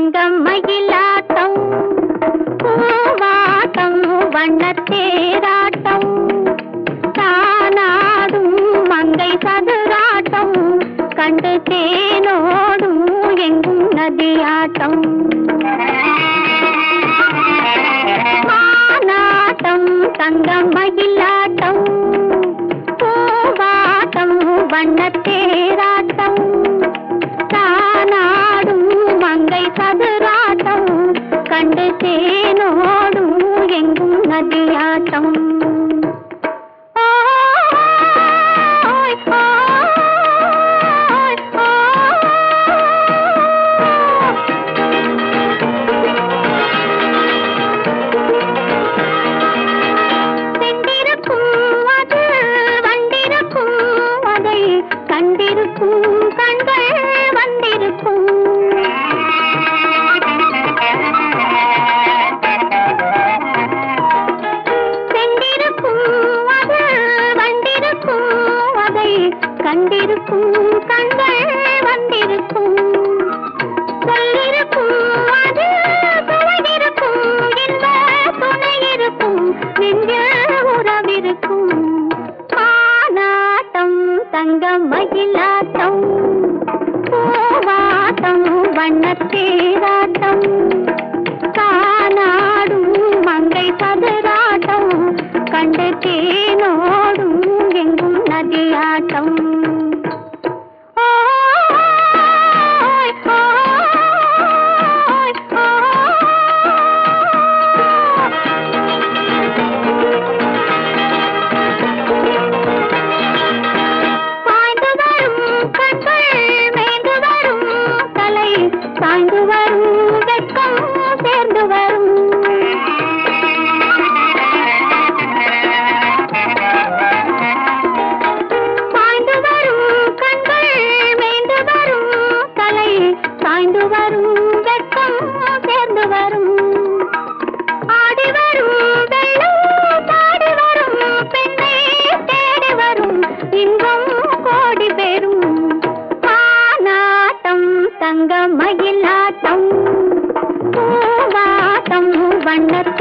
தங்கம் மயிலாட்டம் பூவாட்டம் வண்ணத்தேராட்டம் தானாடும் மங்கை சதுராட்டம் கண்டு தேனோடும் எங்கும் நதியாட்டம் மானாட்டம் தங்கம் மயிலாட்டம் பூவாட்டம் வண்ணத்தேராட்டம் தானாடும் மங்கை சதுராட்டம் கண்டு தேனோடும் எங்கும் நதியாட்டம் கண்டிருக்கும் கண்கள் வந்திருக்கும் சென்றிருக்கும் அது வந்திருக்கும் அதை கண்டிருக்கும் கண்கள் வந்திருக்கும் சொல்லிருக்கும் அது துணையிருக்கும் என்ப துணையிருக்கும் நெஞ்சில் உறவிருக்கும் மானாட்டம் தங்கம் மயிலாட்டம் பூவாட்டம் வண்ணத்தேராட்டம் கானாடும் மங்கை சதுராட்டம் கண்டு தேனோடும் எங்கும் நதியாட்டம் சாய்ந்து வரும் வெட்கம் சேர்ந்து வரும் சாய்ந்து வரும் கண்கள் மேய்ந்து வரும் தலை சாய்ந்து வரும் வெட்கம் சேர்ந்து வரும் ஆடி வரும் வெள்ளம் பாடி வரும் பெண்ணை தேடி வரும் இன்பம் கோடி பெறும் தங்கம் மயிலாட்டம் பூவாட்டம் வண்ண